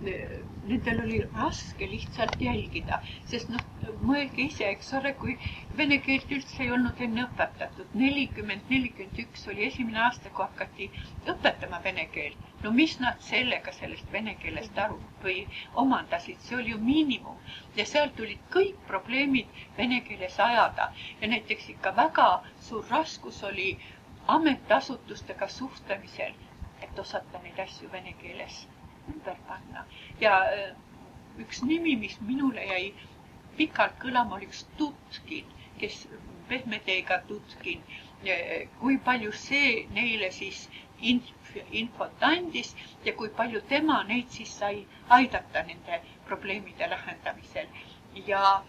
nendel oli raske lihtsalt jälgida, sest mõelge ise, eks ole, kui vene keelt üldse ei olnud enne õpetatud. 40-41 oli esimene aasta, kui hakati õpetama vene keelt. No mis nad sellest vene keelest aru või omandasid, see oli ju miinimum. Ja sealt tulid kõik probleemid vene keeles ajada. Ja näiteks ikka väga suur raskus oli ametiasutustega suhtlemisel, et osata neid asju vene keeles ümber panna. Ja üks nimi, mis minule jäi pikalt kõlama, oli üks Tutkin, kes pehme teega Tutkin. Kui palju see neile siis infot andis ja kui palju tema neid siis sai aidata nende probleemide lahendamisel. Ja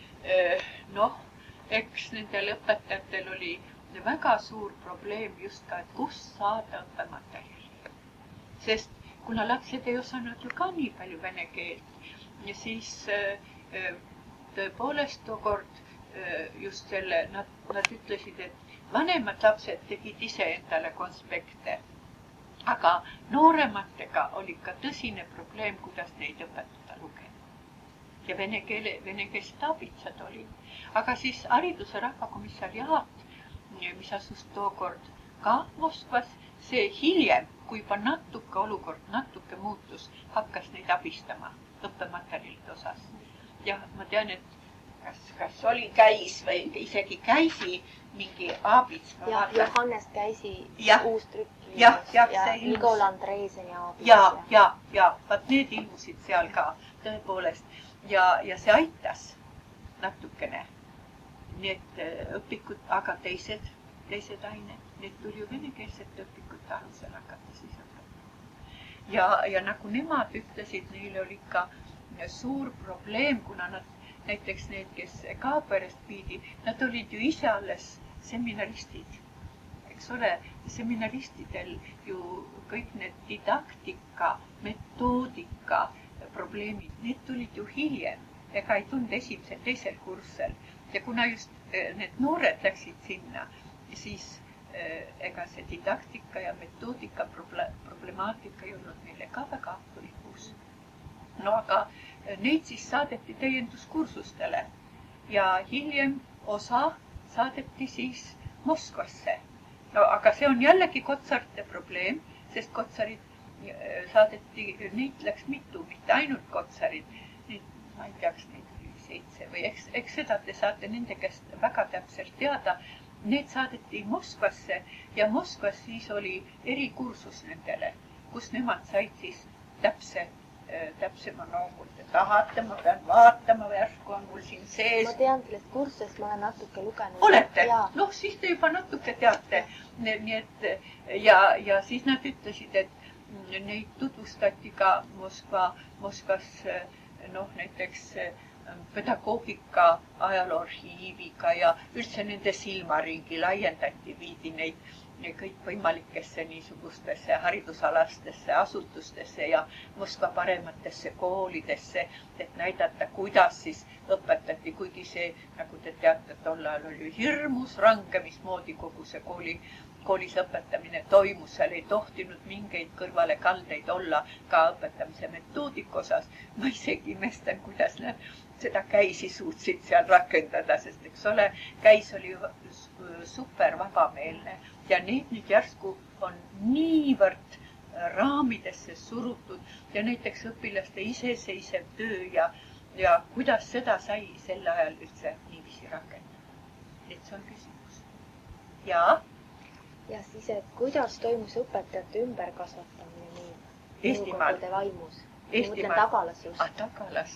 eks nendel õpetajatel oli väga suur probleem just ka, et kust saada õppematerjali. Sest kuna lapsed ei osanud ju ka nii palju vene keelt ja siis tõepoolest tookord just nad ütlesid, et vanemad lapsed tegid ise endale konspekte, aga noorematega oli ka tõsine probleem, kuidas neid õpetada lugema. Ja venekeelsed abitsad olid. Aga siis hariduse rahvakomissariaat, mis asus tookord ka Moskvas, see hiljem, kui juba olukord natuke muutus, hakkas neid abistama õppematerjalide osas. Ja ma tean, et kas oli käis või isegi käisi mingi abits. Ja Johannes käisi uus trükk ja Nikol Andreeseni abits. Ja, vaat need ilmusid seal ka tõepoolest. Ja see aitas natukene. Need õpikud, aga teised ained, need tuli ju venekeelsete õpikute alusel hakata siis õpetama. Ja nagu nemad ütlesid, neil oli ikka suur probleem, kuna nad näiteks need, kes Kaaperest pidi, nad olid ju ise alles seminaristid. Eks ole, seminaristidel ju kõik need didaktika, metoodika probleemid, need tulid ju hiljem, ega ei tulnud esimesel, teisel kursusel. Ja kuna just need noored läksid sinna, siis ega see didaktika ja metoodika problemaatika ei olnud neile ka väga põlgus. No aga neid siis saadeti täienduskursustele ja hiljem osa saadeti siis Moskvasse. No aga see on jällegi Kotsarite probleem, sest Kotsarid saadeti, neid läks mitu, mitte ainult Kotsarid. Ma ei teaks, neid oli 7 või eks seda te saate nende käest väga täpselt teada. Need saadeti Moskvasse ja Moskvas siis oli erikursus nendele, kus nemad said siis täpsema kui te tahate, ma pean vaatama, järsku on mul siin sees. Ma tean sellest kursusest, ma olen natuke lugenud. Olete? No siis te juba natuke teate. Nii et, ja siis nad ütlesid, et neid tutvustati ka Moskvas näiteks pedagoogika ajalooarhiiviga ja üldse nende silmaringi laiendati, viidi neid kõikvõimalikesse niisugustesse haridusalastesse asutustesse ja Moskva parematesse koolidesse, et näidata, kuidas siis õpetati, kuigi see, nagu te teate, tol ajal oli hirmus range, mismoodi kogu see koolis õpetamine toimus, seal ei tohtinud mingeid kõrvalekaldeid olla ka õpetamise metoodika osas. Ma isegi imestan, kuidas nad seda käisi suutsid seal rakendada, sest eks ole, käis oli super vabameelne ja need nüüd järsku on niivõrd raamidesse surutud ja näiteks õpilaste iseseisev töö ja kuidas seda sai sel ajal üldse niiviisi rakendada. Et see on küsimus. Ja siis, et kuidas toimus õpetajate ümberkasvatamine nii nõukogude vaimus? Ma mõtlen Tagalas just. Tagalas.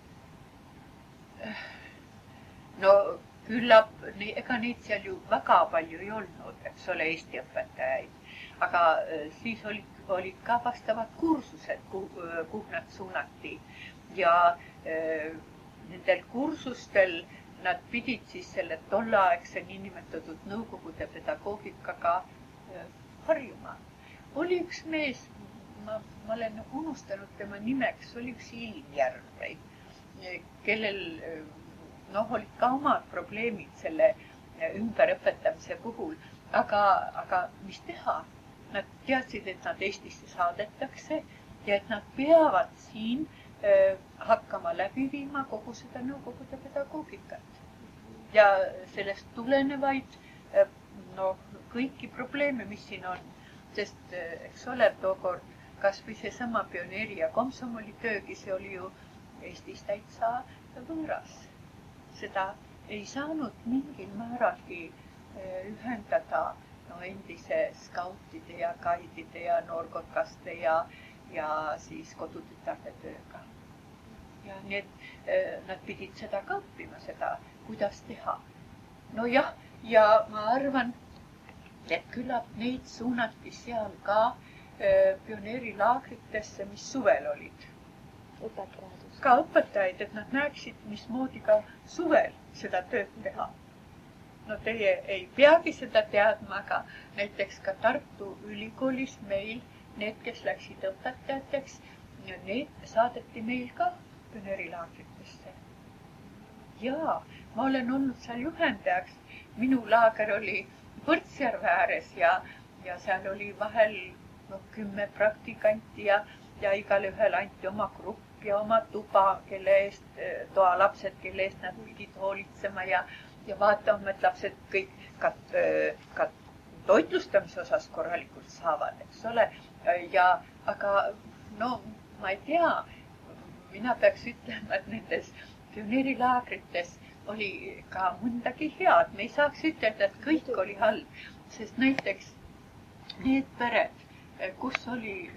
No küllap, ega neid seal ju väga palju ei olnud, eks ole, Eesti õpetajaid. Aga siis olid ka vastavad kursused, kuhu nad suunati. Ja nendel kursustel nad pidid siis selle tolleaegse niinimetatud nõukogude pedagoogikaga harjuma. Oli üks mees, ma olen unustanud tema nimeks, oli üks Ilinjärv, kellel olid ka omad probleemid selle ümberõpetamise puhul, aga mis teha? Nad teadsid, et nad Eestisse saadetakse ja et nad peavad siin hakkama läbi viima kogu seda nõukogude pedagoogikat. Ja sellest tulenevaid kõiki probleeme, mis siin on. Sest, eks ole, tookord kas või seesama pioneeri ja komsomoli töögi, see oli ju Eestis täitsa võõras. Seda ei saanud mingil määralgi ühendada endise skautide ja gaidide ja noorkotkaste ja siis kodutütarde tööga. Ja nad pidid seda ka õppima, seda, kuidas teha. No jah, ja ma arvan, et küllap neid suunati seal ka pioneerilaagritesse, mis suvel olid. Õpetajad. Ka õpetajaid, et nad näeksid, mismoodi ka suvel seda tööd teha. No teie ei peagi seda teadma, aga näiteks ka Tartu Ülikoolis meil, need, kes läksid õpetajateks, need saadeti meil ka pioneerilaagritesse. Ja ma olen olnud seal juhendajaks. Minu laager oli Võrtsjärve ääres ja seal oli vahel 10 praktikanti ja igale ühel anti oma grupp ja oma tuba, kelle eest, toalapsed, kelle eest nad pidid hoolitsema ja vaatama, et lapsed kõik ka toitlustamise osas korralikult saavad, eks ole. Aga ma ei tea, mina peaks ütlema, et nendes pioneerilaagrites oli ka mõndagi head. Me ei saaks ütelda, et kõik oli halb, sest näiteks need pered, kus oli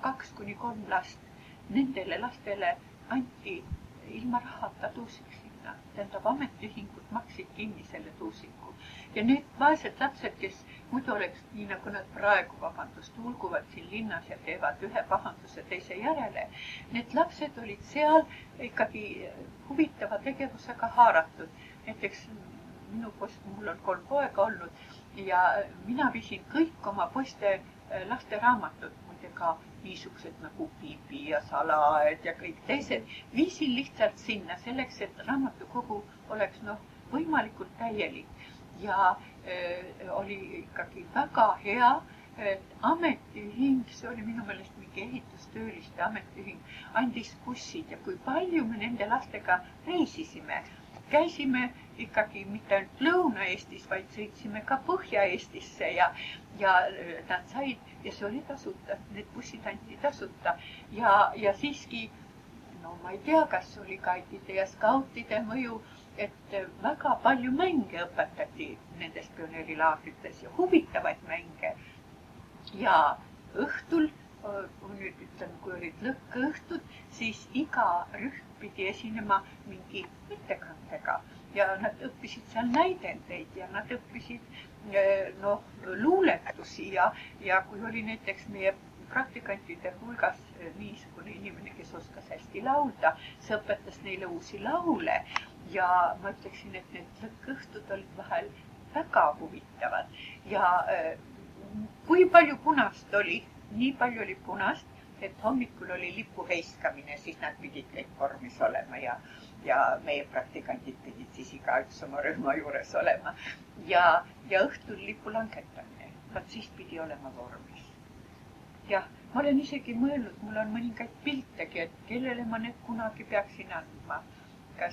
2-3 last, nendele lastele anti ilma rahata tuusik sinna. Tähendab, ametiühingud maksid kinni selle tuusiku. Ja need vaesed lapsed, kes muidu oleks nii, nagu nad praegu, hulguvad siin linnas ja teevad ühe pahanduse teise järele, need lapsed olid seal ikkagi huvitava tegevusega haaratud. Näiteks mul on 3 poega olnud ja mina viisin kõik oma poiste lasteraamatud, muide ka niisugused nagu Piipi ja Salaaed ja kõik teised, viisin lihtsalt sinna selleks, et raamatukogu oleks võimalikult täielik. Ja oli ikkagi väga hea, et ametiühing, see oli minu meelest mingi ehitustööliste ametiühing, andis bussid ja kui palju me nende lastega reisisime. Käisime ikkagi mitte ainult Lõuna-Eestis, vaid sõitsime ka Põhja-Eestisse ja nad said, ja see oli tasuta, need bussid anti tasuta ja siiski, ma ei tea, kas oli gaidide ja skautide mõju, et väga palju mänge õpetati nendes pioneerilaagrites ja huvitavaid mänge. Ja õhtul, nüüd ütlen, kui olid lõkkeõhtud, siis iga rühm pidi esinema mingi ettekandega ja nad õppisid seal näidendeid ja nad õppisid luuletusi ja kui oli näiteks meie praktikantide hulgas niisugune inimene, kes oskas hästi laulda, see õpetas neile uusi laule ja ma ütleksin, et need lõkkeõhtud olid vahel väga huvitavad ja kui palju punast oli, nii palju oli punast, et hommikul oli lipu heiskamine, siis nad pidid kõik vormis olema ja meie praktikandid pidid siis igaüks oma rühma juures olema ja õhtul lipu langetamine, siis pidi olema vormis. Jah, ma olen isegi mõelnud, mul on mõningaid piltegi, et kellele ma need kunagi peaksin andma. Kas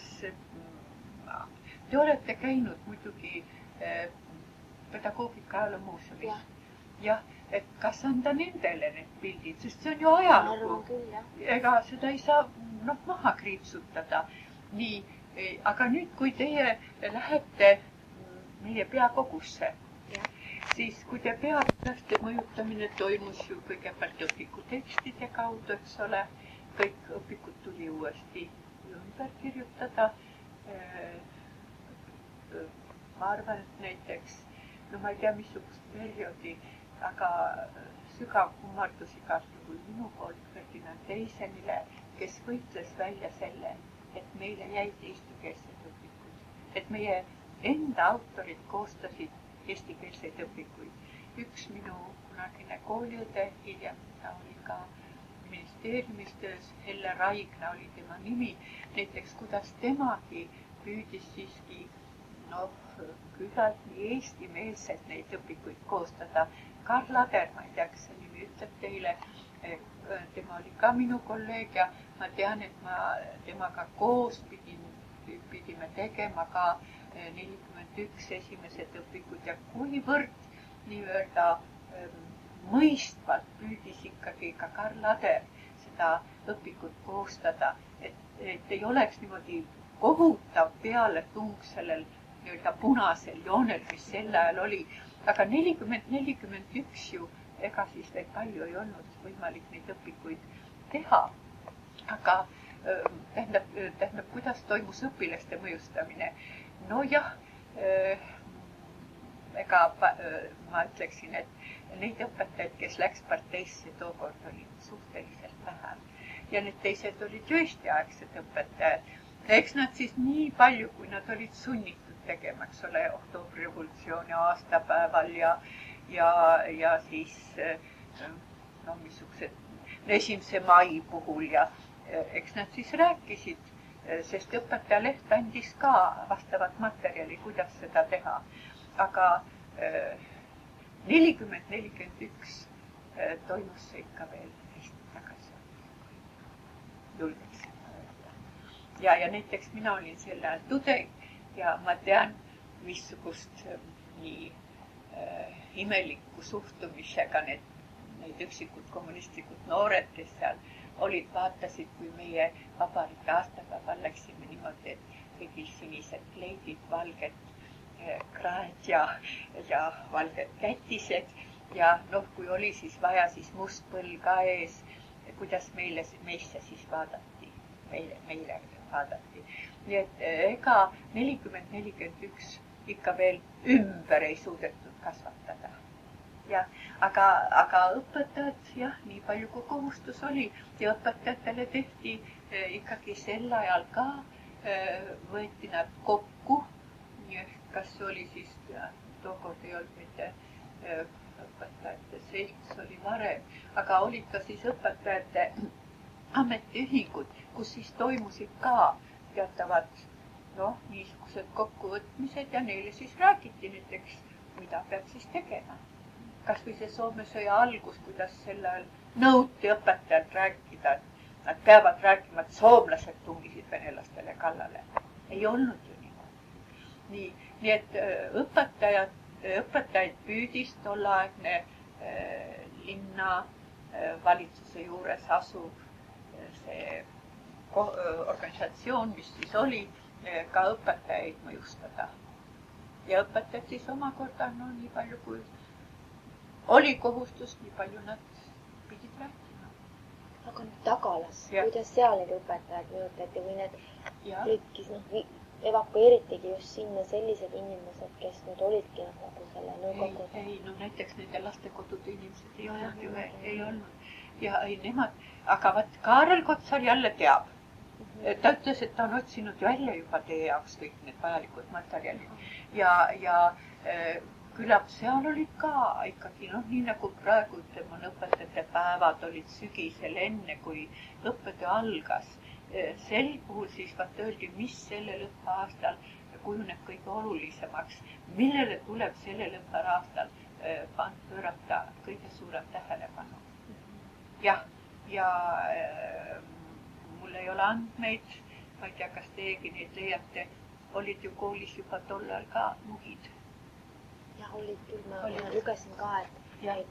te olete käinud muidugi pedagoogika ajaloomuuseumis? Jah, et kas anda nendele need pildid, sest see on ju ajalugu. Ega seda ei saa maha kriipsutada. Nii, aga nüüd, kui teie lähete meie peakogusse, siis kui te pealaste mõjutamine toimus ju kõigepealt õpikutekstide kaudu, eks ole, kõik õpikud tuli uuesti ümber kirjutada. Ma arvan, et näiteks, ma ei tea, missugust perioodi, aga sügav kummardus igal juhul minu poolt Ferdinand Teisenile, kes võitles välja selle, et meile jäid eestikeelsed õpikud, et meie enda autorid koostasid eestikeelseid õpikuid. Üks minu kunagine kooliõde, hiljem ta oli ka ministeeriumis töös, Helle Raigna oli tema nimi, näiteks kuidas temagi püüdis siiski küllalt nii eestimeelselt neid õpikuid koostada. Karl Lader, ma ei tea, kas see nimi ütleb teile, tema oli ka minu kolleeg ja ma tean, et ma temaga koos pidime tegema ka 41 esimesed õpikud ja kuivõrd nii-öelda mõistvalt püüdis ikkagi ka Karl Ader seda õpikut koostada, et ei oleks niimoodi kohutav pealetung sellel nii-öelda punasel joonel, mis sel ajal oli. Aga 40-41 ju, ega siis veel palju ei olnud võimalik neid õpikuid teha. Aga tähendab, kuidas toimus õpilaste mõjustamine? No jah, ega ma ütleksin, et neid õpetajaid, kes läks parteisse, tookord oli suhteliselt vähe. Ja need teised olid ju eestiaegsed õpetajad. Eks nad siis nii palju, kui nad olid sunnitud tegema, eks ole, oktoobrirevolutsiooni aastapäeval ja siis missugused 1. mai puhul ja eks nad siis rääkisid, sest õpetajaleht andis ka vastavat materjali, kuidas seda teha. Aga 40-41 toimus see ikka veel hästi tagasi. Julgeksin öelda. Ja näiteks mina olin sel ajal tudeng ja ma tean, missugust nii imelikku suhtumisega need üksikud kommunistlikud noored, kes seal olid, vaatasid, kui meie vabariigi aastapäeval läksime niimoodi, et kõigil sinised kleidid, valged kraed ja valged kätised ja kui oli siis vaja, siis must põll ka ees, kuidas meisse siis vaadati, meile vaadati. Nii et ega 40-41 ikka veel ümber ei suudetud kasvatada. Ja, aga õpetajad, jah, nii palju kui kohustus oli ja õpetajatele tehti ikkagi sel ajal ka, võeti nad kokku, kas oli siis, tookord ei olnud mitte õpetajate selts, oli varem, aga olid ka siis õpetajate ametiühingud, kus siis toimusid ka teatavad niisugused kokkuvõtmised ja neile siis räägiti näiteks, mida peab siis tegema. Kas või see Soome sõja algus, kuidas sel ajal nõuti õpetajalt rääkida, et nad peavad rääkima, et soomlased tungisid venelastele kallale. Ei olnud ju niimoodi. Nii et õpetajaid püüdis tolleaegne linna valitsuse juures asuv see organisatsioon, mis siis oli, ka õpetajaid mõjustada. Ja õpetajad siis omakorda, nii palju kui oli kohustust, nii palju nad pidid rääkima. Aga nüüd Tagalas, kuidas seal need õpetajad mõjutati või need lõikis, evakueeritigi just sinna sellised inimesed, kes nüüd olidki nagu selle nõukogude? Ei, näiteks nende lastekodude inimesed ei olnud ju veel, ei olnud. Ja ei nemad, aga vaat Kaarel Kotsar jälle teab. Ta ütles, et ta on otsinud välja juba teie jaoks kõik need vajalikud materjalid. Ja küllap seal olid ka ikkagi, nii nagu praegu ütleme, õpetajate päevad olid sügisel enne, kui õppetöö algas. Sel puhul siis vaat öeldi, mis sellel õppeaastal kujuneb kõige olulisemaks, millele tuleb sellel õppeaastal pöörata kõige suurem tähelepanu. Jah, ja mul ei ole andmeid, ma ei tea, kas teiegi neid leiate, olid ju koolis juba tollal ka mugid. Jah, olid küll, ma lugesin ka, et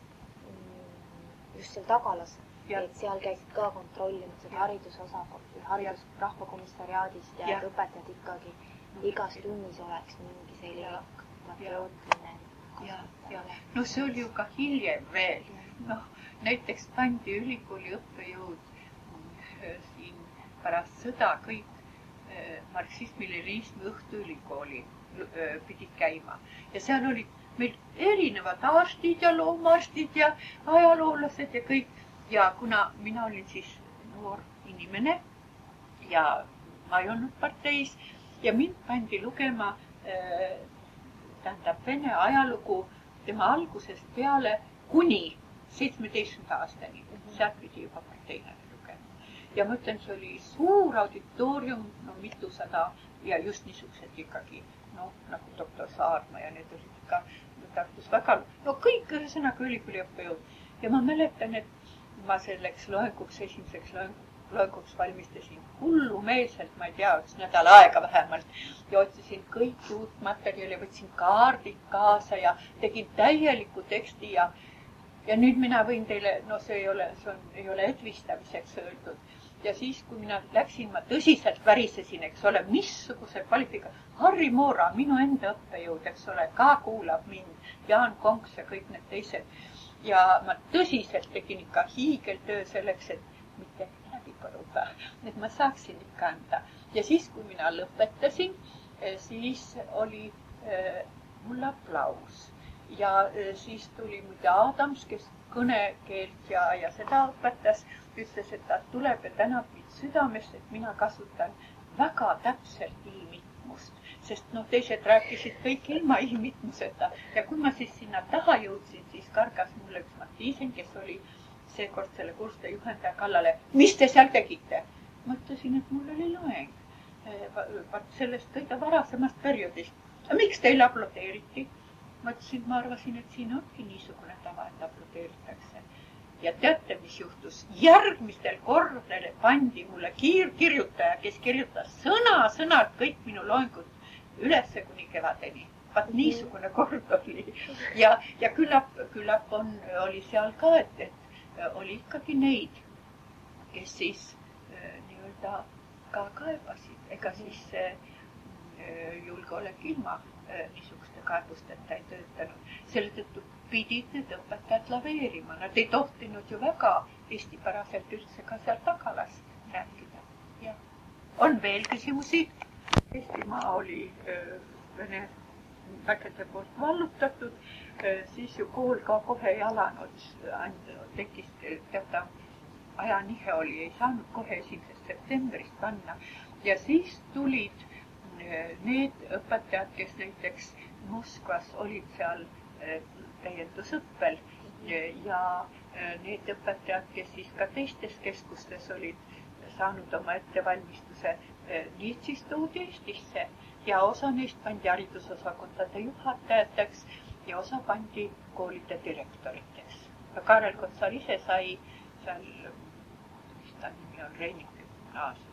just seal Tagalas, et seal käisid ka kontrollinud seda haridusosakond või rahvakomissariaadist ja et õpetajad ikkagi igas tunnis oleks mingi selline patriootline kasvatamine. See oli ju ka hiljem veel. Näiteks pandi ülikooli õppejõud siin pärast sõda kõik marksismi-leninismi õhtuülikooli pidid käima. Ja seal olid meil erinevad arstid ja loomaarstid ja ajaloolased ja kõik. Ja kuna mina olin siis noor inimene ja ma ei olnud parteis ja mind pandi lugema Vene ajalugu tema algusest peale kuni 17. aastani. Sealt pidi juba parteilane lugema. Ja ma ütlen, see oli suur auditoorium, mitusada ja just niisugused ikkagi, nagu doktor Saarma ja need olid ka Tartus väga, kõik ühesõnaga ülikooli õppejõud. Ja ma mäletan, et ma selleks loenguks, esimeseks loenguks valmistasin hullumeelselt, ma ei tea, üks nädal aega vähemalt ja otsisin kõik uut materjali, võtsin kaardid kaasa ja tegin täieliku teksti ja nüüd mina võin teile, no see ei ole edvistamiseks öeldud. Ja siis, kui mina läksin, ma tõsiselt värisesin, eks ole, missuguse Harri Moora, minu enda õppejõud, eks ole, ka kuulab mind, Jaan Konks ja kõik need teised. Ja ma tõsiselt tegin ikka hiigeltöö selleks, et mitte läbi põruda, et ma saaksin ikka anda. Ja siis, kui mina lõpetasin, siis oli mul aplaus. Ja siis tuli muide Adams, kes kõnekeelt ja seda õpetas, ütles, et ta tuleb ja tänab mind südamest, et mina kasutan väga täpselt i-mitmust. Sest teised rääkisid kõik ilma i-mitmuseta. Ja kui ma siis sinna taha jõudsin, siis kargas mulle üks Mattiisen, kes oli seekord selle kursuste juhendaja kallale. Mis te seal tegite? Ma ütlesin, et mul oli loeng sellest kõige varasemast perioodist. Miks teile aplodeeriti? Ma ütlesin, ma arvasin, et siin ongi niisugune tava, et aplodeeritakse. Ja teate, mis juhtus? Järgmistel kordadel pandi mulle kiirkirjutaja, kes kirjutas sõna-sõnad kõik minu loengud ülesse kuni kevadeni. Vaat niisugune kord oli. Ja küllap oli seal ka, et oli ikkagi neid, kes siis nii-öelda ka kaebasid. Ega siis julgeolek ilma niisuguste kaebusteta ei töötanud. Selle tõttu pidid need õpetajad laveerima. Nad ei tohtinud ju väga eestipäraselt üldse ka seal tagalas rääkida. Ja. On veel küsimusi? Eestimaa oli Vene vägede poolt vallutatud, siis ju kool ka kohe ei alanud. Tekkis teatav ajanihe oli, ei saanud kohe 1. septembrist panna. Ja siis tulid need õpetajad, kes näiteks Moskvas olid seal täiendusõppel ja need õpetajad, kes siis ka teistes keskustes olid saanud oma ettevalmistuse, need siis toodi Eestisse ja osa neist pandi haridusosakondade juhatajateks ja osa pandi koolide direktoriteks. Kaarel Kotsal ise sai seal, mis ta nimi on, Reinike gümnaasium.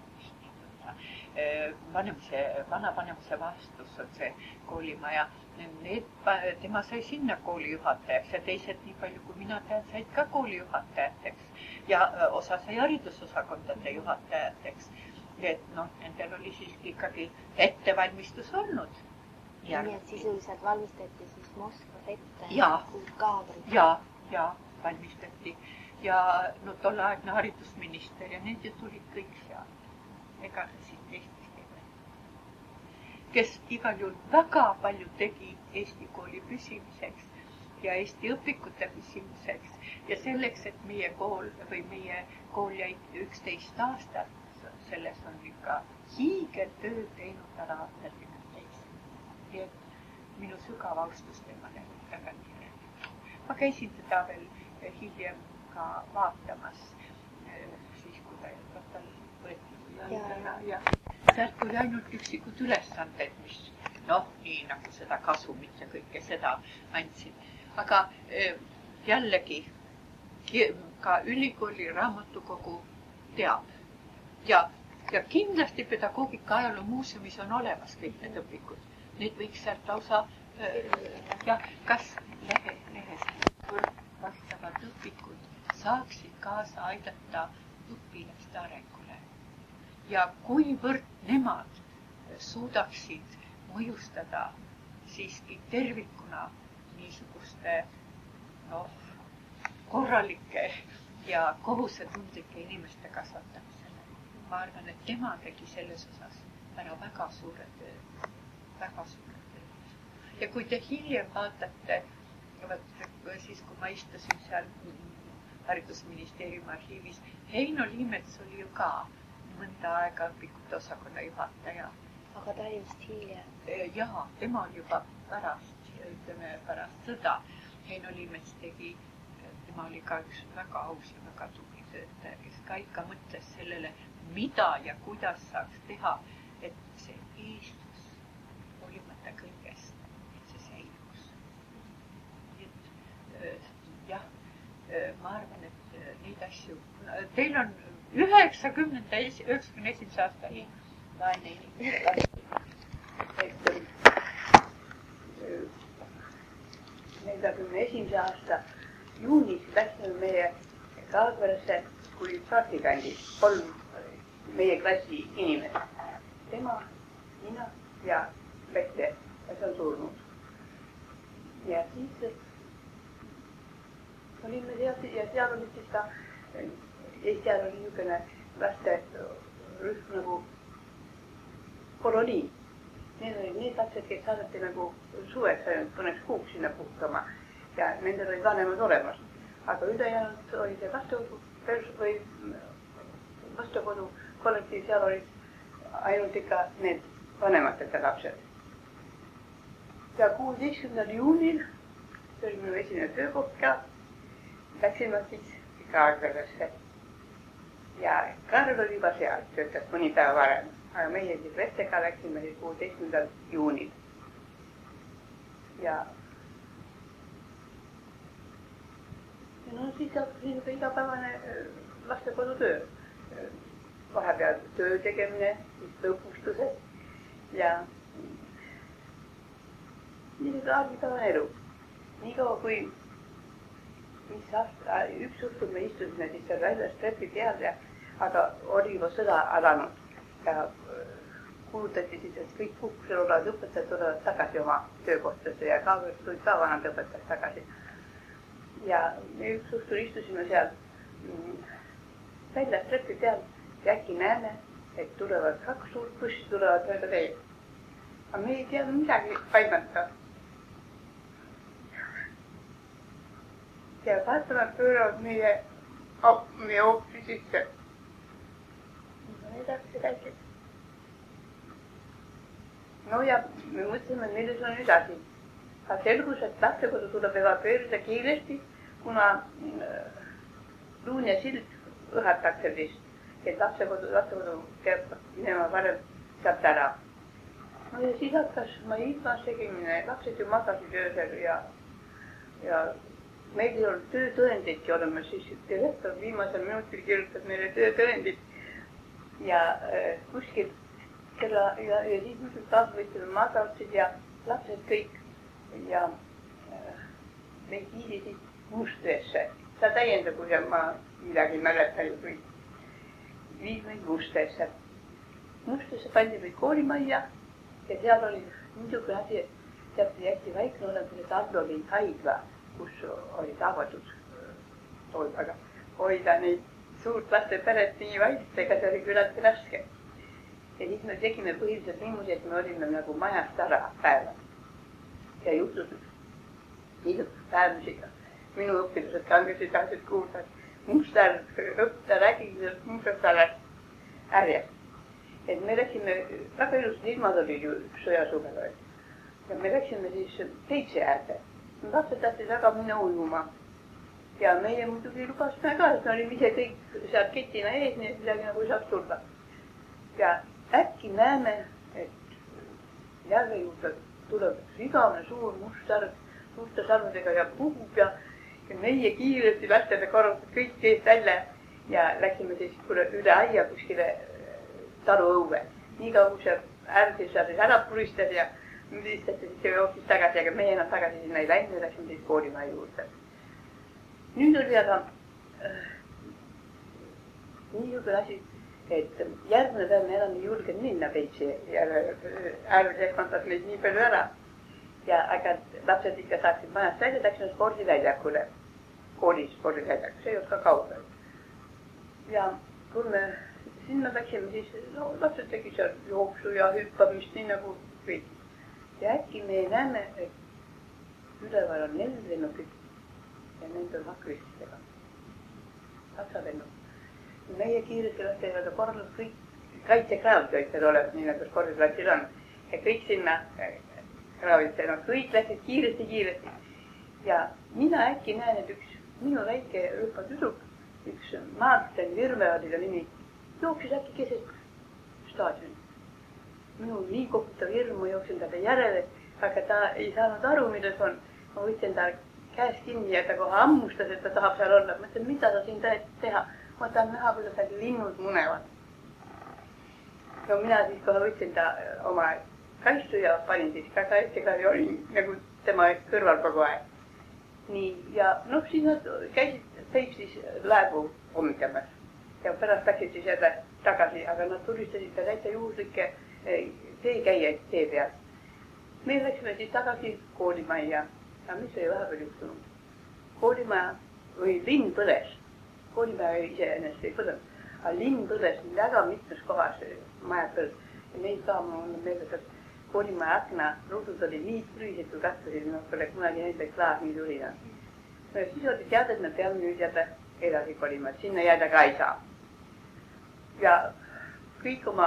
Vanavanemuse vastus on see koolimaja. Tema sai sinna koolijuhatajaks ja teised, nii palju kui mina tean, said ka koolijuhatajateks ja osa sai haridusosakondade juhatajateks. Et nendel oli siiski ikkagi ettevalmistus olnud. Nii et sisuliselt valmistati siis Moskvas ette uut kaadrit? Ja, valmistati. Ja tolleaegne haridusminister ja need ju tulid kõik seal. Ega siit Eestist ei või. Kes igal juhul väga palju tegi Eesti kooli püsimiseks ja Eesti õpikute püsimiseks ja selleks, et meie kool jäi 11 aastat, selles on ikka hiigeltöö teinud ära 42. Nii et minu sügav austus temale väga nii. Ma käisin teda veel hiljem ka vaatamas, siis kui ta võeti ja sealt tuli ainult üksikud ülesanded, mis nii nagu seda kasumit ja kõike seda andsid. Aga jällegi ka ülikooli raamatukogu teab. Ja kindlasti pedagoogika ajaloo muuseumis on olemas kõik need õpikud. Need võiks sealt lausa kas lehes vastavad õpikud saaksid kaasa aidata õpilaste arengule. Ja kuivõrd nemad suudaksid mõjustada siiski tervikuna niisuguste korralike ja kohusetundlike inimeste kasvatamisele. Ma arvan, et tema tegi selles osas ära väga suure töö. Väga suure töö. Ja kui te hiljem vaatate, siis kui ma istusin seal haridusministeeriumi arhiivis, Heino Liimets oli ju ka mõnda aega õpikute osakonna juhataja. Aga ta oli vist hiljem? Jaa, tema oli juba pärast sõda. Heino Liimets tegi, tema oli ka üks väga aus ja väga tubli töötaja, kes ka ikka mõtles sellele, mida ja kuidas saaks teha, et see eestlus hoolimata kõigest, et see säiluks. Ma arvan, et neid asju. Teil on 91. aasta naine inimene. 41. aasta juunis läksime meie Kaagveresse kui praktikandid, 3 meie klassi inimest. Tema, mina ja Lette, ja see on surnud. Ja siis olime seal ja seal oli siis ka Eesti ajal oli niisugune laste rühm nagu kolonii. Need olid need lapsed, kes saadeti nagu suveks ainult mõneks kuuks sinna puhkama ja nendel olid vanemad olemas. Aga ülejäänud oli see vastukodu kollektiiv, seal olid ainult ikka need vanematete lapsed. Ja 16. juunil, see oli minu esimene töökoht ka, läksime siis Kaagveresse. Ja Karl oli juba seal, töötas mõni päeva varem, aga meie siis Vestega läksime 16. juunil. Ja no siis hakkas igapäevane lastekodutöö. Vahepeal töö tegemine, siis lõpustused ja niisugune argipäevane elu. Nii kaua kui üks õhtul me istusime siis seal väljas trepi peal ja aga oli juba sõda alanud ja kuulutati siis, et kõik puhkusel olevad õpetajad tulevad tagasi oma töökohtadesse ja Kaagveres tulid ka vanad õpetajad tagasi. Ja me üks õhtul istusime seal väljas trepi peal ja äkki näeme, et tulevad 2 suurt bussi tulevad mööda teed. Aga me ei teadnud midagi aimata. Ja vaatavad pööravad meie hoopsi sisse. Need hakkasid äkki. No ja me mõtlesime, milles on edasi. Aga selgus, et lastekodu tuleb evakueerida kiiresti, kuna Luun ja sild õhatakse vist, et lastekodu peab minema varem sealt ära. No ja siis hakkas maidmas tegimine, lapsed ju magasid öösel ja meil ei olnud töötõenditki olema, siis direktor viimasel minutil kirjutas meile töötõendit ja kuskil ja siis muidugi taas võtsime magasid ja lapsed kõik ja meid viidisid Mustveesse. Ta täiendab, kui ma midagi mäletan ju kõik. Viis meid Mustveesse. Mustveesse pandi meid koolimajja ja seal oli niisugune asi, et sealt oli hästi väikne olemas, et all oli haigla, kus olid avatud toibaga. Hoida neid suurt laste peret nii vaistega, see oli küllaltki raske. Ja siis me tegime põhiliselt niimoodi, et me olime nagu majast ära päeva. Ja juhtus niisugust päevusega. Minu õpilased kangesid tahtsid kuulda, et Mustar õppida räägides Mustarsalast ärjest. Et me läksime, väga ilusad ilmad olid ju sõjasuvel. Ja me läksime siis Peipsi äärde. Lapsed tahtsid väga minna ujuma. Ja meie muidugi lubasime ka, et me olime ise kõik sealt ketina ees, nii et midagi nagu ei saaks tulla. Ja äkki näeme, et järve juurde tuleb igavene suur must sarv, suurte sarvedega ja puhub ja meie kiiresti lastele korrutad kõik seest välja ja läksime siis üle aia kuskile taluõue. Nii kaua see äärde seal ära puristas ja mõistati siis jooksis tagasi, aga meie enam tagasi sinna ei läinud, läksime siis koolimaja juurde. Nüüd oli aga niisugune asi, et järgmine päev me enam ei julgenud minna Peipsi äärde esmantas meid nii palju ära. Ja aga lapsed ikka saaksid majast välja, läksime spordiväljakule, kooli spordiväljakule, see ei olnud ka kaugel. Ja kui me sinna läksime, siis lapsed tegid seal jooksu ja hüppamist, nii nagu kõik. Ja äkki me näeme, et üleval on lennukid ja nendel hakkvistidega. Saksa lennuk. Meie kiiresti lastega korraldus kõik kaitsekraavid olid seal olemas, nii nagu spordiplatsil on. Ja kõik sinna kraavitse, kõik läksid kiiresti. Ja mina äkki näen, et üks minu väike rühma tüdruk, üks Martin Virve oli ta nimi, jooksis äkki keset staadioni. Minul nii koputav hirm, ma jooksin talle järele, aga ta ei saanud aru, mida see on. Ma võtsin ta käest kinni ja ta kohe hammustas, et ta tahab seal olla. Ma ütlen, mida sa siin tahad teha? Ma tahan näha, kuidas need linnud munevad. No mina siis kohe võtsin ta oma kaistu ja panin siis ka kaitsega ja olin nagu tema kõrval kogu aeg. Nii, ja noh, siis nad käisid Peipsis laevu hommikamas ja pärast läksid siis jälle tagasi, aga nad tulistasid ka täitsa juhuslikke teekäijaid tee peal. Me läksime siis tagasi koolimajja. Ja mis oli vahepeal juhtunud? Koolimaja või linn põles. Koolimaja ise ennast ei põlenud. Aga linn põles väga mitmes kohas maja põles. Ja meil ka on meeles, et koolimaja akna ruudud oli nii prüisid, kui katsusid. No pole kunagi nende klaas nii tulina. No siis oli teada, et me peame nüüd jälle edasi kolima. Sinna jääda ka ei saa. Ja kõik oma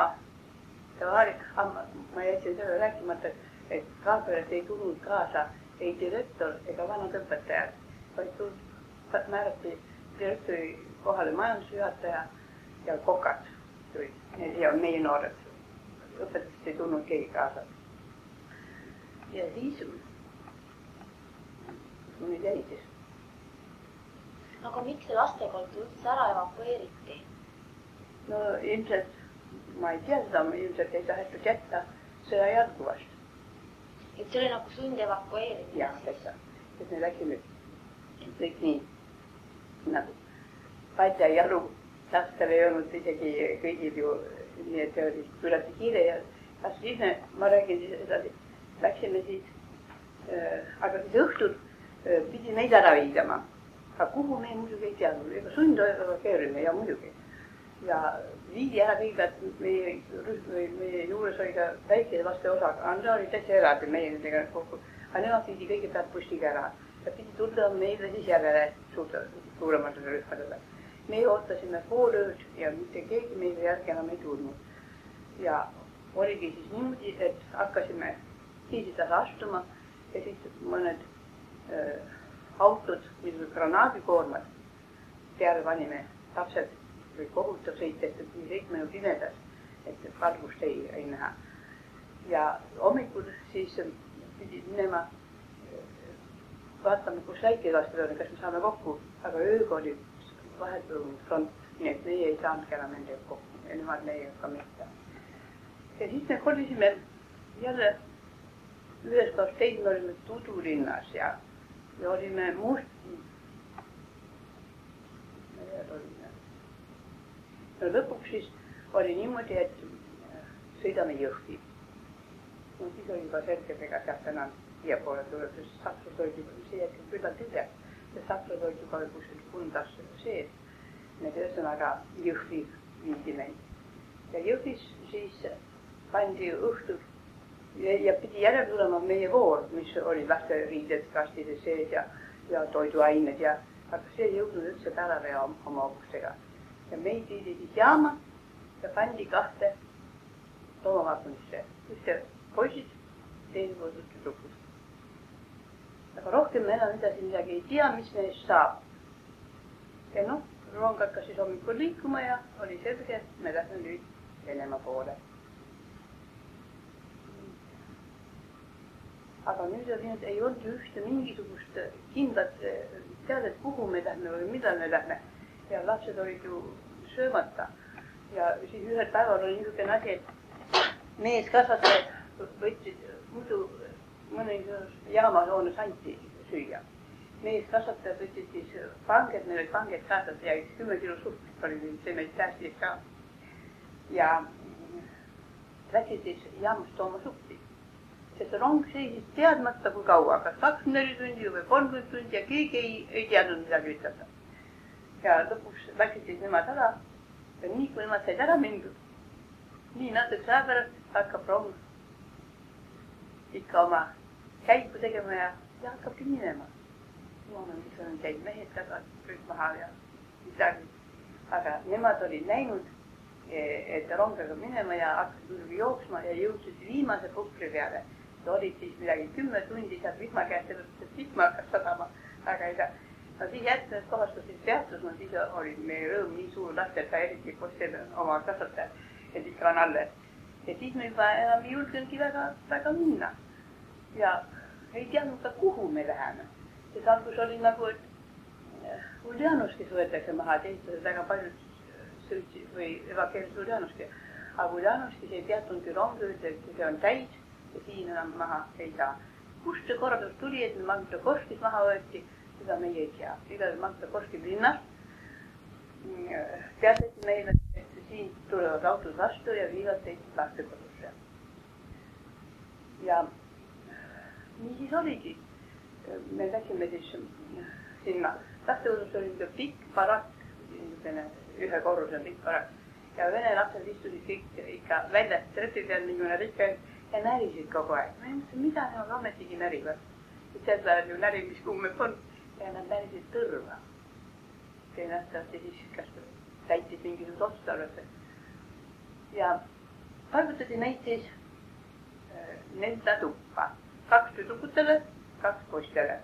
ma jätsin selle rääkimata, et Kaaberes ei tulnud kaasa ei direktor ega vanad õpetajad, vaid määrati direktori kohale majandusjuhataja ja kokad tulid ja meie noored. Õpetajast ei tulnud keegi kaasa. Ja siis, mul nüüd jäi siis. Aga miks see lastekool üldse ära evakueeriti? No ilmselt, ma ei tea seda, ilmselt ei tahetud jätta sõja jätkuvast. Et see oli nagu sund evakueerimine? Jah, täitsa. Et me läksime kõik nii nagu padja jalu. Lastel ei olnud isegi kõigil ju, nii et see oli küllaltki kiire ja kas siis ma räägin siis edasi. Läksime siis, aga siis õhtul pidi meid ära viidama. Aga kuhu me muidugi ei teadnud, ega sund evakueerimine ja muidugi. Ja viidi ära kõigepealt meie juures oli ka väike laste osaga, aga oli täitsa eraldi meie nendega kokku. Aga nemad viidi kõigepealt bussiga ära ja pidi tulla meile siis järele suurematele rühmadele. Me ootasime pool ööd ja mitte keegi meile järgi enam ei tulnud. Ja oligi siis niimoodi, et hakkasime kiisitas astuma ja siis mõned autod, mis olid granaadikoormad, peale panime lapsed või kohutav sõitest, et nii sõitme ju pimedas, et valgust ei näha. Ja hommikul siis pidi minema vaatame, kus väikelastel on, kas me saame kokku, aga ööga oli vahetunud front, nii et meie ei saanud enam nendega kokku ja nemad meiega mitte. Ja siis me kolisime jälle ühest kohast teid, me olime Tudulinnas ja olime No lõpuks siis oli niimoodi, et sõidame Jõhvi. No siis oli juba selge, ega sealt enam siia poole tuleb, sest sakslased olid juba see hetkel küllalt üle. Ja sakslased olid juba kuskil kundas sees. Need ühesõnaga Jõhvi viidi meid. Ja Jõhvis siis pandi õhtul ja pidi järele tulema meie voor, mis oli lasteriided kastide sees ja toiduained ja aga see ei jõudnud üldse päevale oma hobustega. Ja meid viidi siis jaama ja pandi kahte loomavaakumisse. Ühte poisid, teine kodust tüdrukud. Aga rohkem me enam edasi midagi ei tea, mis neist saab. Ja noh, rong hakkas siis hommikul liikuma ja oli selge, et me lähme nüüd Venemaa poole. Aga nüüd ei olnud ühte mingisugust kindlat teadet, kuhu me lähme või millal me lähme. Ja lapsed olid ju söömata. Ja siis ühel päeval oli niisugune asi, et meeskasvatajad võtsid muidu mõne jaamahoones anti süüa. Meeskasvatajad võtsid siis panged, meil olid panged kaasas ja 10 kilo suppi oli see meid säästis ka. Ja läksid siis jaamast tooma suppi. Sest rong seisis teadmata kui kaua, kas 24 tundi või 30 tundi ja keegi ei teadnud midagi ütelda. Ja lõpuks läksid siis nemad ära ja nii kui nemad said ära mindud, nii natuke aja pärast hakkab rong ikka oma käiku tegema ja hakkabki minema. Jumal, mis on teid mehed tagasi, kõik maha ja midagi. Aga nemad olid näinud, et rong hakkab minema ja hakkasid jooksma ja jõudsid viimase pukri peale. Olid siis midagi 10 tundi seal vihma käest, et vihma hakkas sadama, aga ei saa. No siis järgmine kohast, kus siis peatus, no siis oli meie rõõm nii suur lastel, ka eriti postel oma kasvatajad, et ikka on alles. Ja siis me juba enam ei julgenudki väga minna. Ja ei teadnud ka, kuhu me läheme. sest algus oli nagu, et Uljanovski võetakse maha, et eestlased väga paljud sõitsi või evakeerisid Uljanovski. Aga Uljanovskis ei teatnud küll ongi, et see on täis ja siin enam maha ei saa. Kust see korraldus tuli, et Magnitogorskis maha võeti, seda meie ei tea. Igal Magnitogorski linnas teatati meile, et siin tulevad autod vastu ja viivad teid lastekodusse. Ja nii siis oligi. Me läksime siis sinna. Lastekodusse oli niisugune pikk barakk, ühe korruse pikk barakk. Ja vene lapsed istusid kõik ikka väljast trepi peal niisugune rikka ja närisid kogu aeg. Ma ei mõtlesin, mida nemad ametigi närivad. Seal läheb ju närimiskumme polnud ja nad närisid tõrva. See nähtavasti siis kas täitis mingisugust otstarvesse. Ja paigutati neid siis 4 tuppa. 2 tüdrukutele, 2 poistele.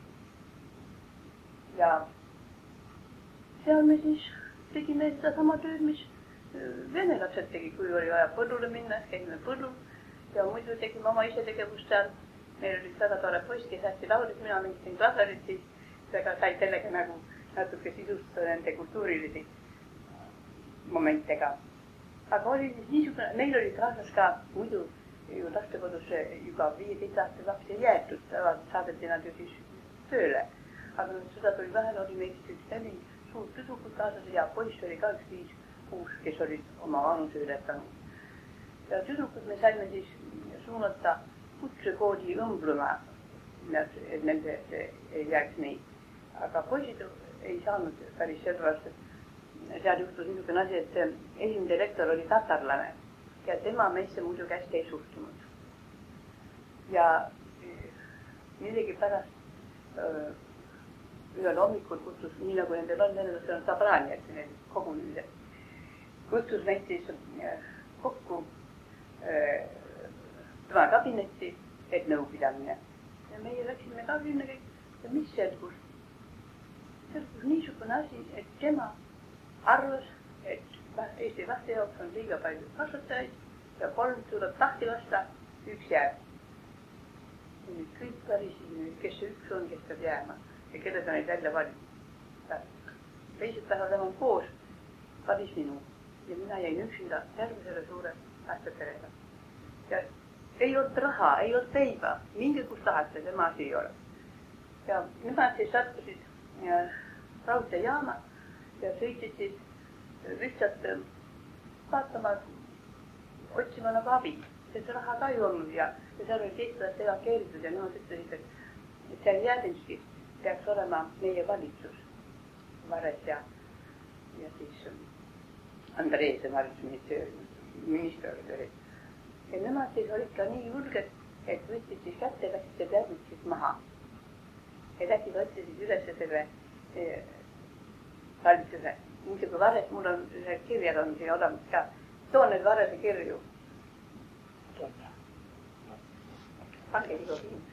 Ja seal me siis tegime seda sama tööd, mis vene lapsed tegi, kui oli vaja põllule minna, käime põllul ja muidu tegime oma isetegevust seal. Meil oli väga tore poiss, kes hästi laulis, mina mängisin klaverit, siis väga sai sellega nagu natuke sisustada nende kultuurilisi momentega. Aga oli siis niisugune, meil oli kaasas ka muidu ju lastekodusse juba 15 aastat lapsi jäetud, saadeti nad ju siis tööle. Aga seda tuli vahel, oli meil siis üks selline suur tüdrukud kaasas ja poiss oli ka üks 5-6, kes olid oma vanuse ületanud. Ja tüdrukud me saime siis suunata kutsekoodi õmblema, et nende ei jääks nii. Aga poisid ei saanud päris sellepärast, et seal juhtus niisugune asi, et esimene direktor oli tatarlane ja tema meisse muidu hästi ei suhtunud. Ja millegi pärast ühel hommikul kutsus, nii nagu nendel on, nendel on sabrani, et need kogunemised, kutsus meid siis kokku tema kabinetti, et nõupidamine. Ja meie läksime kabinne kõik ja mis selgus? Selgus niisugune asi, et tema arvas, et Eesti laste jaoks on liiga palju kasvatajaid ja 3 tuleb tahti lasta, 1 jääb. Ja nüüd kõik pärisid, kes see 1 on, kes peab jääma ja kelle ta neid välja valib. Teised päevad on koos, valis minu ja mina jäin üksinda järgmisele suure lasteperega. Ja ei olnud raha, ei olnud leiba, minge kus tahate, tema asi ei ole. Ja nemad siis sattusid raudteejaama ja sõitsid siis lihtsalt vaatama, otsima nagu abi, sest raha ka ei olnud ja seal oli teistlaste evakeeritud ja nemad ütlesid, et seal Jäädinskis peaks olema meie valitsus Vares ja siis Andreese valitsusminister oli. Ja nemad siis olid ka nii julged, et võtsid siis kätte, läksid Jäädinskis maha. Ja läksid otsisid üles selle valitsuse. Muidu kui Vares, mul on ühe kirjad on siin olemas ka. Toon need Varese kirju. Pange iga kiin.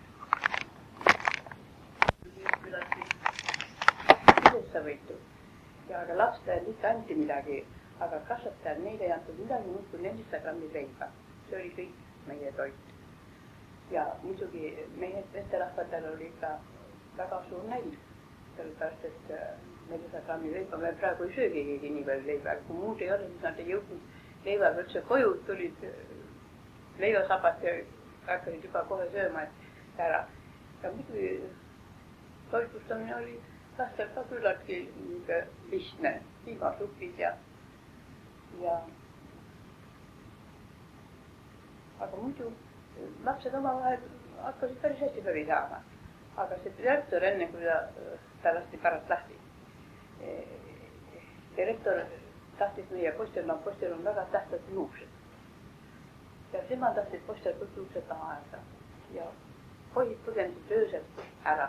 Ülesse võitu. Ja aga lastel ikka anti midagi, aga kasvatajal neile ei antud midagi, muud kui 400 grammi leiba. See oli kõik meie toit. Ja muidugi meie vesterahvatel oli ikka väga suur nälg. Sellepärast, et 400 grammi leiba, me praegu ei söögi keegi nii palju leiba. Kui muud ei ole, siis nad ei jõudnud leivaga üldse koju, tulid leivasabast ja hakkasid juba kohe sööma ära. Ja muidugi toitlustamine oli lastel ka küllaltki lihtne, piimasupid ja aga muidu lapsed omavahel hakkasid päris hästi läbi saama. Aga see direktor enne, kui ta lasti pärast lahti, direktor tahtis meie postel on väga tähtsad juuksed. Ja tema tahtis postel kõik juuksed taha aega ja poisid põgendasid öösel ära.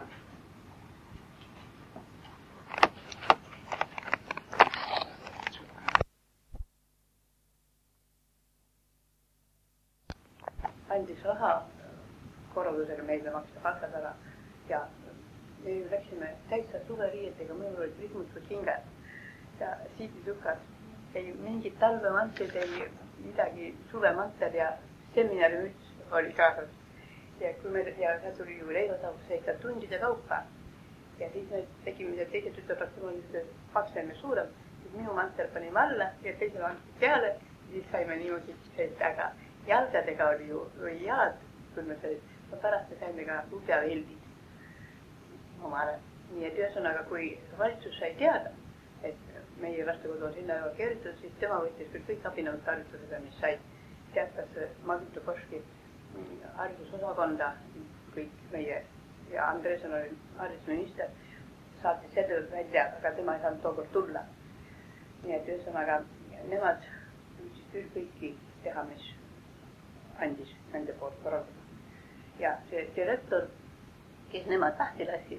Andis raha korraldusega meile maksta palkad ära ja me läksime täitsa suveriietega, meil olid rihmutud hinged ja siidisukad, ei mingit talvemantleid, ei midagi suvemantel ja seminarimüts oli kaasas. Ja kui meil ja see tuli ju leivasaus seista tundide kaupa ja siis me tegime teised tütarlapsed, mul oli 2 meest suurem, siis minu mantel panime alla ja teisele anti peale, siis saime niimoodi, aga jalgadega oli ju, või jalad, kui me said, pärast me saime ka lugeveldid omale. Nii et ühesõnaga, kui valitsus sai teada, et meie lastekodu on sinna evakueeritud, siis tema võttis küll kõik abinõud tarvitusega, mis said. Teatas Margit Koški haridusosakonda kõik meie ja Andreson oli haridusminister, saatis selle välja, aga tema ei saanud tookord tulla. Nii et ühesõnaga, nemad võtsid küll kõiki teha, mis andis nende poolt korraldada. Ja see direktor, kes nemad lahti lassid,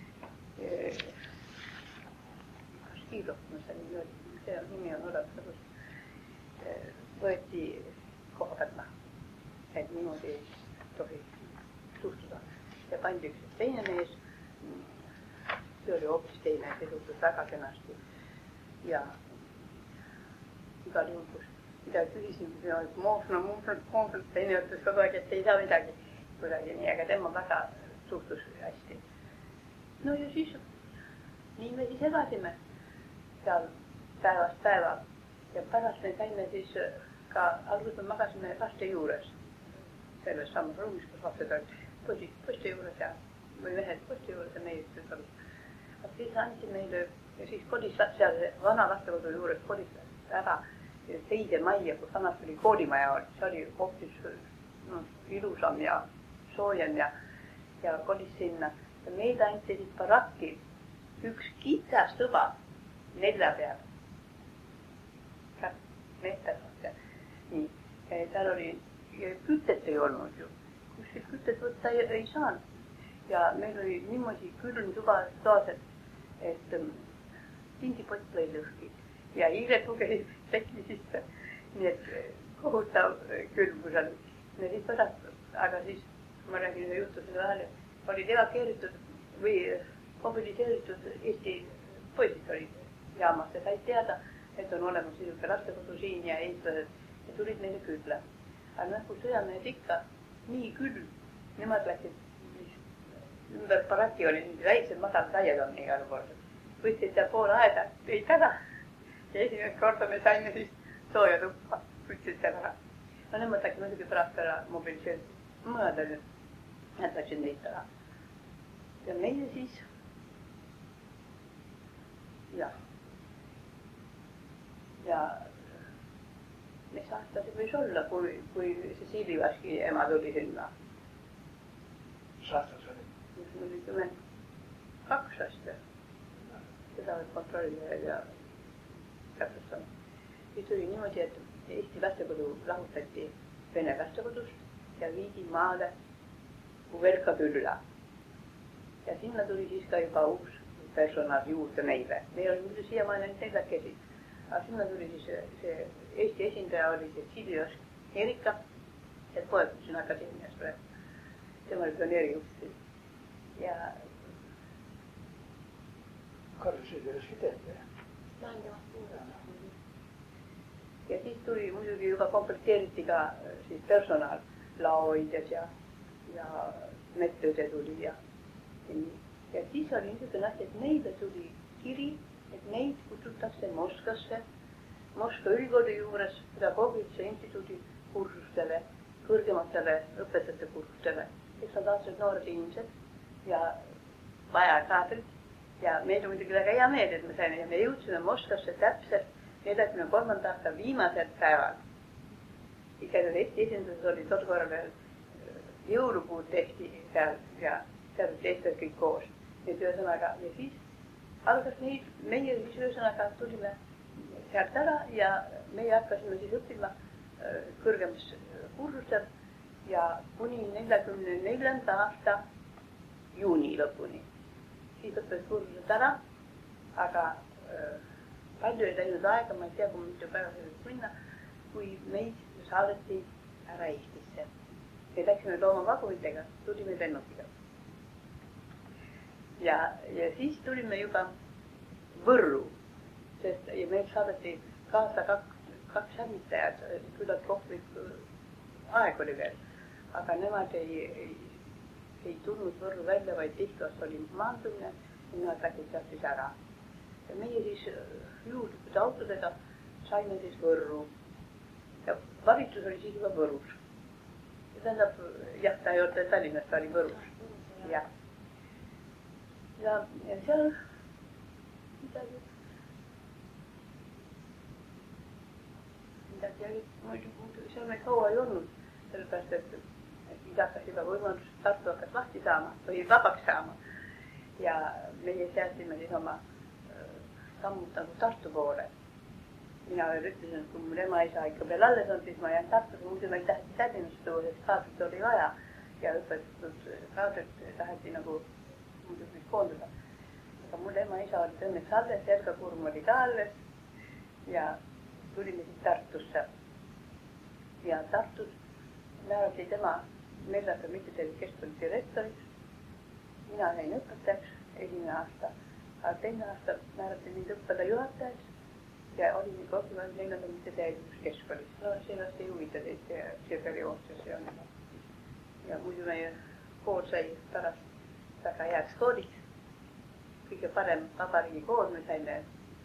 Kaskilov, see nimi on olemas, võeti koha pealt maha, et niimoodi ei tohi suhtuda. Ja pandi üks teine mees, see oli hoopis teine, see suhtus väga kenasti. Ja igal juhul, kus midagi küsisin, moofnud, teine ütles kogu aeg, et ei saa midagi kuidagi nii, aga tema väga suhtus hästi. No ja siis, nii me siis elasime seal päevast päeva ja pärast me saime siis ka, alguses me magasime laste juures, selles samas ruumis, kus lapsed olid poiste juures ja, või mehed poiste juures ja meie tütarlapsed. Aga siis anti meile ja siis kodis seal vana lastekodu juures kodis ära teise majja, kus vanast oli koolimaja olnud, see oli hoopis ilusam ja soojem ja kodis sinna. Ja meile anti siis barakki üks kitsas tuba 4 peal. Meeterad ja nii. Seal oli, kütet ei olnud ju. Kuskilt kütet võtta ei saanud. Ja meil oli niimoodi külm tuba toas, et tindipott lõi lõhki. Ja hiired lugesid tekli sisse. Nii et kohutav külm, kui seal. Ja siis pärast, aga siis, ma räägin ühe juhtuse vahel, olid evakueeritud või mobiliseeritud Eesti poisid olid jaamas ja said teada, et on olemas niisugune lastekodu siin ja eestlased ja tulid meile külla. Aga nagu sõjamehed ikka, nii külm, nemad läksid ümber baraki oli niisugune väiksed madalad aiad on igal pool. Võtsid seal pool aeda, tõid ära ja esimest korda me saime siis sooja tuppa, võtsid seal ära. No nemad läksid muidugi pärast ära mobiliseeritud. Mõned olid, nad läksid neid ära. Ja meie siis, jah, ja mis aasta see võis olla, kui see Siilivaski ema tuli sinna? Mis aastas oli? 42 aasta. Seda võib kontrollida ja täpsustama. Siis tuli niimoodi, et Eesti lastekodu lahutati Vene lastekodust ja viidi maale Uverka külla. Ja sinna tuli siis ka juba uus personal juurde meile. Meil oli muidu siiamaani ainult 4 kesi. Aga sinna tuli siis see Eesti esindaja oli see Siilivask Erika, et poeg siin akadeemias praegu. Tema oli pioneerijuht. Ja Karl Siilivaski teeb, ja siis tuli muidugi juba komplekteeriti ka siis personal, laohoidjad ja medõde tuli ja siis oli niisugune asi, et meile tuli kiri, et meid kutsutakse Moskvasse, Moskva ülikooli juures pedagoogilise instituudi kursustele, kõrgematele õpetajate kursustele, kes on tahtnud noored inimesed ja vaja kaadrit ja meil on muidugi väga hea meel, et me saime ja me jõudsime Moskvasse täpselt 43. aasta viimasel päeval. Igal Eesti esindused oli tol korral veel jõulupuud tehti seal ja seal olid eestlased kõik koos. Nüüd ühesõnaga ja siis algas meie siis ühesõnaga tulime sealt ära ja meie hakkasime siis õppima kõrgemas kursusel ja kuni 44. aasta juuni lõpuni. Siis õppes kursused ära, aga palju ei läinud aega, ma ei tea, kui mitu päeva selleks minna, kui meid saadeti ära Eestisse. Me läksime loomavagunitega, tulime lennukiga. Ja siis tulime juba Võrru, sest ja meil saadeti kaasa 2 hävitajad, küllalt kohvlik aeg oli veel, aga nemad ei tulnud Võrru välja, vaid Tihvas oli maandumine Nemad läksid sealt siis ära. Ja meie siis juhuslikud autodega saime siis Võrru. Ja valitsus oli siis juba Võrus. Ja tähendab, jah, ta ei olnud Tallinnast, ta oli Võrus. Ja seal midagi oli, muidu seal meil kaua ei olnud, sellepärast, et siis hakkas juba võimalus, Tartu hakkas lahti saama või vabaks saama. Ja meie seadsime siis oma sammud nagu Tartu poole. Mina veel ütlesin, et kui mul ema-isa ikka veel alles on, siis ma jään Tartuga, muidu ma ei taheti Tallinnast tuua, sest kaadrit oli vaja. Ja õpetatud kaadrit taheti nagu muidugi koondada. Aga mul ema-isa oli õnneks alles, Erga Kurm oli ka alles ja tulime siis Tartusse. Ja Tartus määrati tema Merlaka Mittetervi Keskkooli direktoriks. Mina jäin õpetajaks esimene aasta, aga teine aasta määrati mind õppeda juhatajaks ja olin ikka õppinud Merlaka Mittetervi Keskkoolis. No sellest ei huvita teid see perioodses ja muidu meie kool sai pärast väga heaks kooliks. Kõige parem vabariigi kool, me saime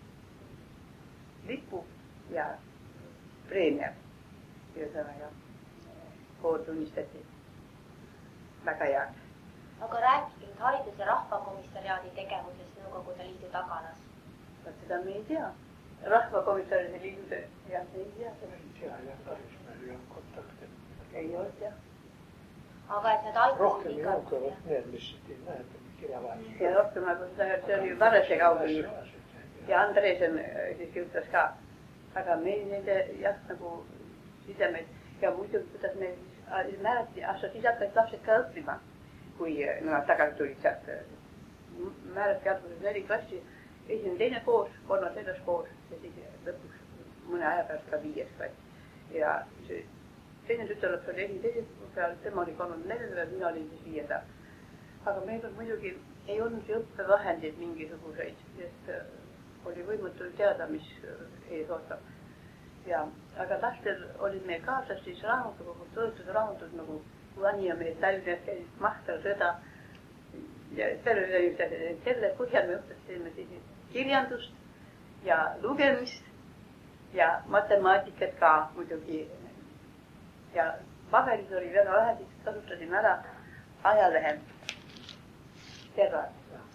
lipu ja preemia. Ühesõnaga kool tunnistati väga heaks. Aga rääkige nüüd Haridus- ja Rahvakomissariaadi tegevusest Nõukogude Liidu tagalas. Seda me ei tea. Rahvakomissaride liidu jah, me ei tea. Meil ei olnud kontakte. Ei olnud jah. Aga et need aitasid Rohkem ei olnud need, mis ei näeta kirjavahetus. Ja rohkem nagu see oli Varese kaugel. Ja Andresen siis kirjutas ka. Aga meil nende jah nagu sidemeid ja muidu, kuidas me määrati, siis hakkasid lapsed ka õppima, kui nad tagasi tulid sealt. Määrati alguses 4 klassi, esimene teine koos, 3. 4. koos ja siis lõpuks mõne aja pärast ka 5. klass. Ja see teine tütarlaps oli esimene peal, tema oli 3. 4. peal, mina olin siis 5. Aga meil on muidugi ei olnud õppevahendid mingisuguseid, sest oli võimatu teada, mis ees ootab. Ja, aga lastel olid meil kaasas siis raamatukogud, toetud raamatud nagu Vani ja mees Tallinnas käisid Mahtal sõda. Ja selle põhjal me õpetasime siis kirjandust ja lugemist ja matemaatikat ka muidugi. Ja paberid oli väga vähe, siis kasutasime ära ajalehe terad.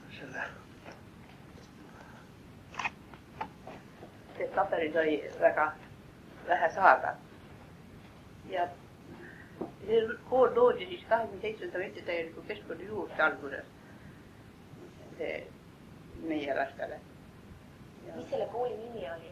Sest paberid oli väga vähe saada. Ja see kool loodi siis 27. mittetäieliku keskkooli juurde alguses. See meie lastele. Mis selle kooli nimi oli?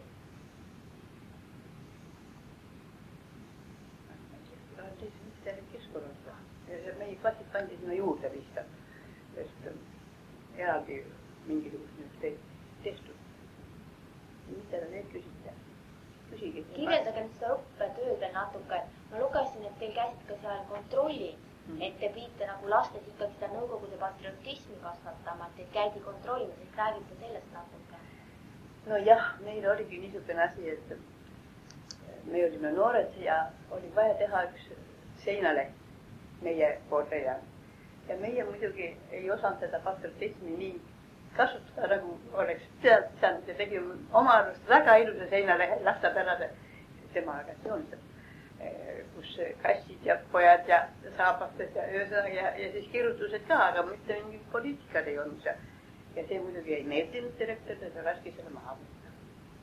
Keskkoolasta. Ja meie klassid pandi sinna juurde lihtsalt, sest eraldi mingisugust tehtud. Mida te need küsite? Kirjeldage nüüd seda õppetööd veel natuke. Ma lugesin, et teil käisid ka seal kontrollid, et te pidite nagu lastes ikkagi seda nõukogude patriotismi kasvatama, et teid käidi kontrollimas, et räägite sellest natuke. No jah, meil oligi niisugune asi, et me olime noored ja oli vaja teha üks seinaleht meie koolteja. Ja meie muidugi ei osanud seda patriotismi nii kasutada, nagu oleks teadnud ja tegi oma arvust väga ilusa seinalehe lastapärase tema agatsiooniselt, kus kassid ja pojad ja saabastes ja öösõnaga ja siis kirjutused ka, aga mitte mingi poliitikad ei olnud seal. Ja see muidugi ei meeldinud direktorile, ta laski selle maha võtta.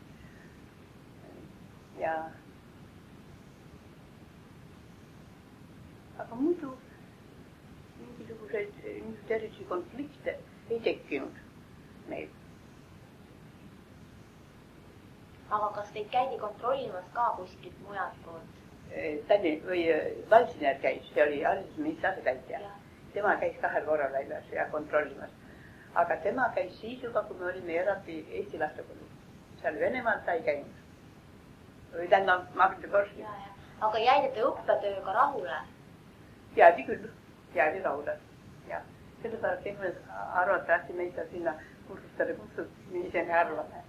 Ja aga muidu mingisuguseid erilisi konflikte ei tekkinud meil. Aga kas teid käidi kontrollimas ka kuskilt mujalt poolt? Tallinn või Valsinjärv käis, see oli haridusministri asetäitja. Tema käis 2 korral väljas ja kontrollimas. Aga tema käis siis juba, kui me olime eraldi Eesti lastekoolus. Seal Venemaal ta ei käinud. Või tähendab Magdeburgi. Aga jäide te õppetööga rahule? Jäädi küll, jäädi rahule. Ja sellepärast inimesed arvatavasti meid sinna kursustele kutsud, nii ise me arvame.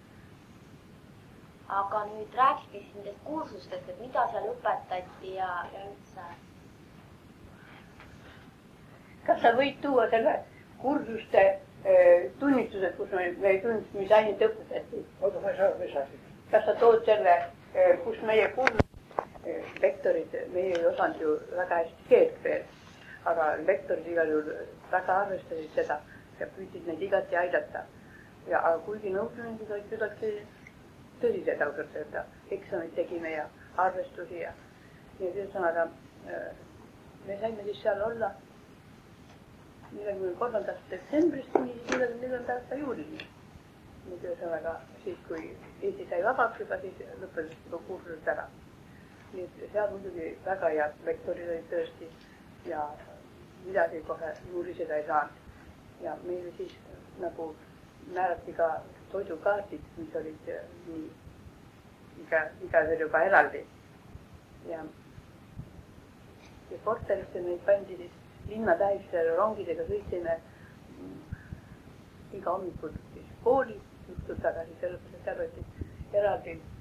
Aga nüüd rääkige siis nendest kursustest, et mida seal õpetati ja üldse? Kas sa võid tuua selle kursuste tunnistused, kus me ei tunnistanud, mis ainet õpetati. Oota, ma ei saa, mis asi? Kas sa tood selle, kus meie lektorid, meie ei osanud ju väga hästi keelt veel, aga lektorid igal juhul väga arvestasid seda ja püüdsid neid igati aidata. Ja aga kuigi nõustamendid olid küllaltki tõsised ausalt öelda, eksamid tegime ja arvestusi ja nii et ühesõnaga me saime siis seal olla 43. detsembrist kuni 44. aasta juulini. Nüüd ühesõnaga siis, kui Eesti sai vabaks juba, siis lõppesid kursused ära. Nii et seal muidugi väga head lektorid olid tõesti ja midagi kohe nuriseda ei saanud. Ja meile siis nagu määrati ka toidukaardid, mis olid nii iga veel juba eraldi. Ja korterisse neid pandi siis linna tähisele rongidega sõitsime iga hommikul siis kooli, juhtud tagasi, sellepärast seal võtsid eraldi